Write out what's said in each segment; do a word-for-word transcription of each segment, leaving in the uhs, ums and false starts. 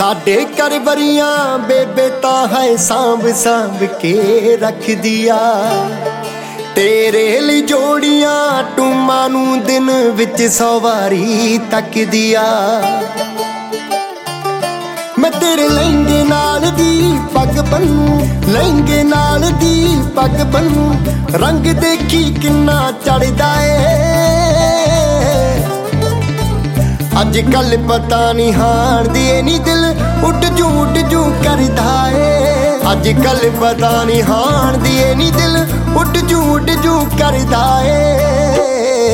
साडे घर वरियां बेबे तां है सांभ सांभ के रख दिया। तेरे लिए जोड़ियां टूमां नूं दिन विच सौ वारी तक दिया। मैं तेरे लहंगे नाल दी पग बन्नू, लहंगे नाल दी पग बन्नू, रंग देखी किन्ना चढ़दा ए। अज कल पता नहीं हार दी नी दिल उड जू उड जू करदा ए। अज कल पता नहीं हार दी नी दिल उड जू उड जू करदा ए।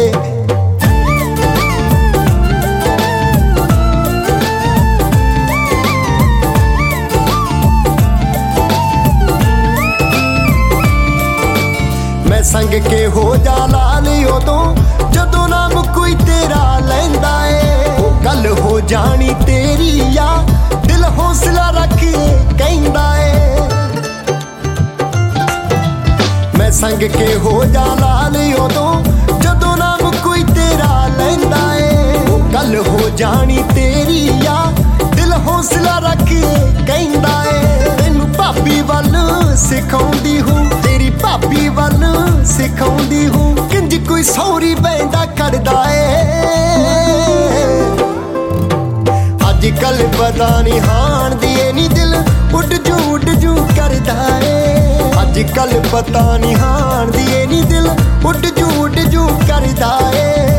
संग के हो जा लाल उदों जदों नाम कोई तेरा लैंदा ए। गल हो जानी तेरी या दिल हौसला रख कहंदा ए। मैं संग के हो जा लाल उदों जदों नाम कोई तेरा लैंदा ए। गल हो जानी तेरी या दिल हौसला रख कहंदा ए। तैनू भाभी वल सिखाउंदी हूँ, तेरी भाभी वल सिखाउंदी हूँ, किंज कोई सौरी बैंदा करदा ए। अज कल पता नहीं हाण दी नी दिल उड जू उड जू करदा ए। अज कल पता नहीं हाण दी नी दिल उड जू उड जू करदा ए।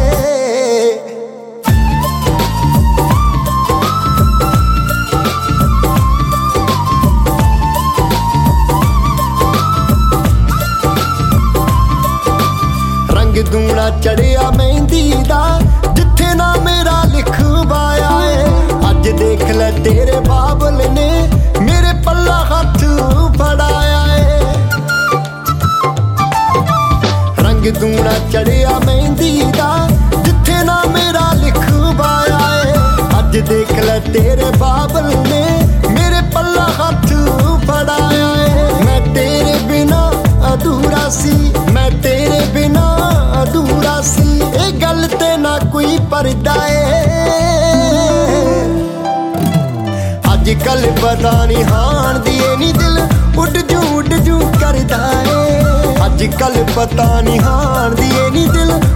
दूना चढ़िया मेहंदी दा जिथे ना मेरा लिखवाया है। अज देख ले तेरे बाबल ने मेरे पल्ला हाथ फड़ाया है। रंग दूना चढ़िया मेहंदी दा जिथे ना मेरा लिखवाया है। अज देख ले तेरे बाबल ने मेरे पल्ला हाथ फड़ाया है। मैं तेरे बिना अधूरा सी, मैं तेरे बिना अधूरा सी, ए गल ते ना कोई परदा ए। अज कल पता नहीं हाण दी नी दिल उड जू उड जू करदा ए। अज कल पता नहीं हाण दी नी दिल